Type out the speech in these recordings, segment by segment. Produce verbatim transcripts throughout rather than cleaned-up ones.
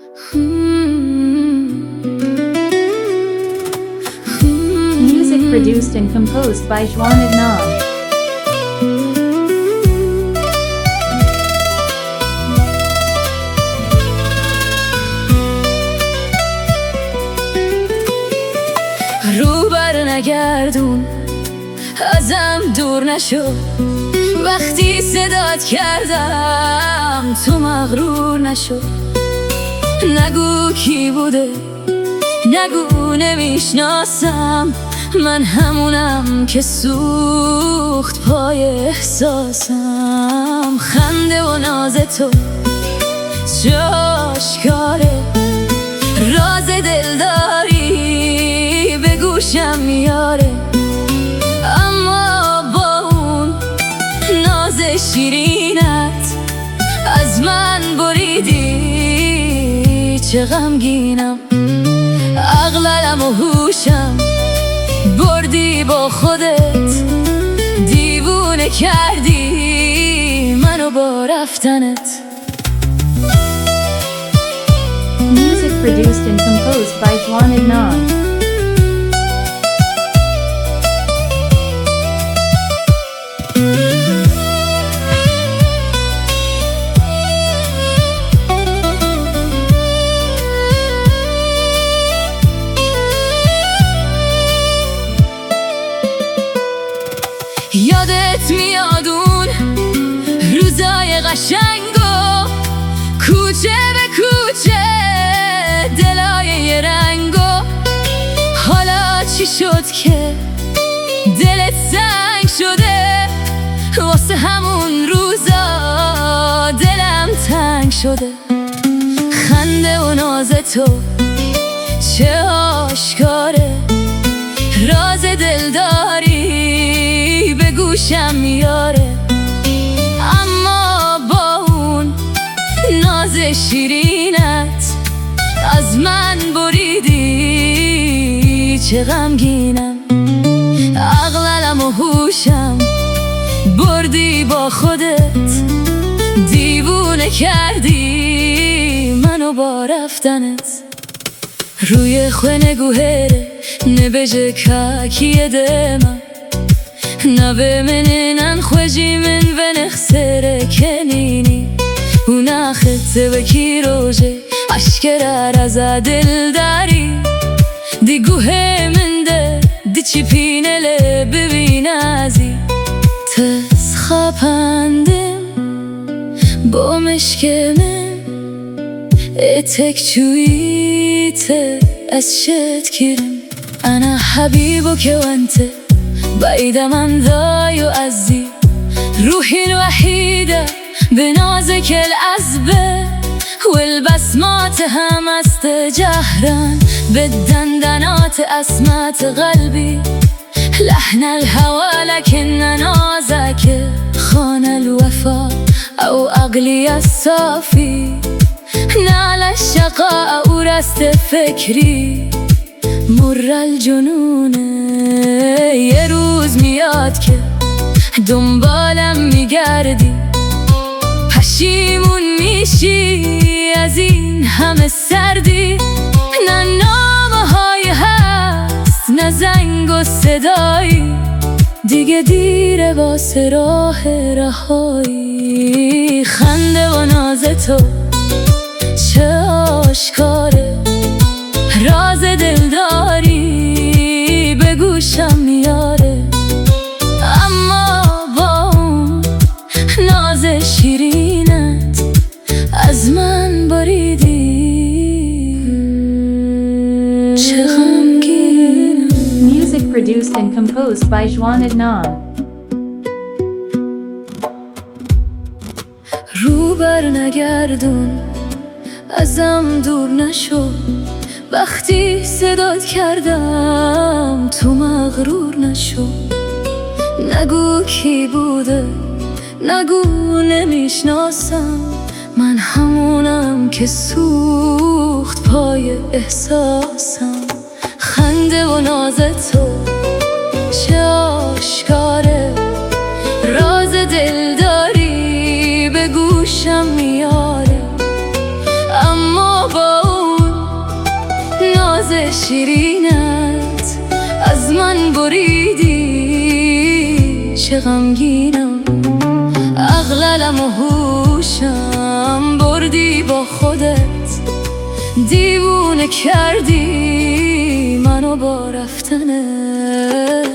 Music produced and composed by Juan Adnan. رو بر نگردون، ازم دور نشو. وقتی صدات کردم تو مغرور نشو. نگو کی بوده، نگو نمیشناسم. من همونم که سوخت پای احساسم. خنده و ناز تو چه آشکاره، راز دلداری به گوشم میاره. اما با اون ناز شیرینت از من بریدی، چه غمگینم. عقلم و هوشم بردی با خودت، دیوونه کردی منو با رفتنت. Music produced and composed by Juan Adnan. یادت میاد اون روزای قشنگو، کوچه به کوچه دلای یه رنگو. حالا چی شد که دلت سنگ شده؟ واسه همون روزا دلم تنگ شده. خنده و ناز تو چه آشکاره، راز دلداری به گوشم میاره. اما با اون ناز شیرینت از من بریدی، چه غمگینم. عقلم و هوشم بردی با خودت، دیوونه کردی منو با رفتنت. روی خواه گوهره نبجه كاكي دايما نبي منين خوجي من بنخسر كنيني وناخد بكي روجي عشكرا رزا دل داري دي گوه من ده دي چی پینه ببی نازی تسخا پندم با مشکمم اتك شويت أسشت كرم أنا حبيبك وأنت بعيد من ذا يؤذي روحي الوحيدة بنازك العذبة والبسمات همست جهرا بالدندنات أسمات قلبي لحن الهوى لكن نازك خان الوفا أو أغلي الصافي نال الشقاء ورست فکری مر الجنون. یه روز میاد که دنبالم میگردی پشیمون میشی از این همه سردی. نه نامه های هست نه زنگ و صدایی دیگه دیره واسه راه رهایی. خنده و ناز تو چه آشکاره، راز دلداری به گوشم میاره. اما با اون ناز شیرینت از من بریدی، چه غمگینم. Music produced and composed by Juan Adnan. رو بر نگردون، ازم دور نشو. وقتی صدات کردم تو مغرور نشو. نگو کی بوده، نگو نمیشناسم. من همونم که سوخت پای احساسم. خنده و ناز تو چه آشکاره، راز دلداری به گوشم میاره. اما با شیرینت از من بریدی، چه غمگینم. عقلم و هوشم بردی با خودت، دیوونه کردی منو با رفتنت.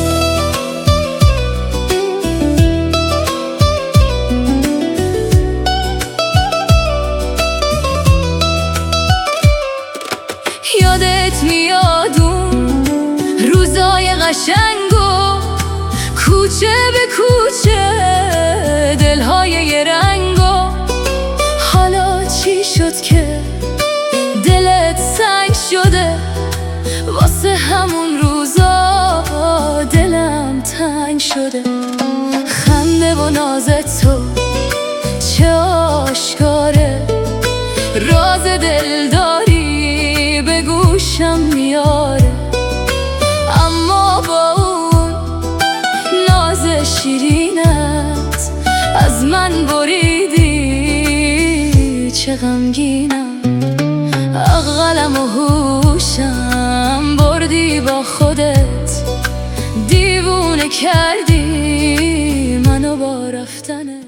یادت میاد اون روزای قشنگو، کوچه به کوچه دلهای یه رنگو. حالا چی شد که دلت سنگ شده؟ واسه همون روزا دلم تنگ شده. خنده و نازت تو چه آشکاره، راز دل داری به گوشم میاره. اما با اون ناز شیرینت از من بریدی، چه غمگینم. عقلم و هوشم بردی با خودت، دیوونه کردی منو با رفتنت.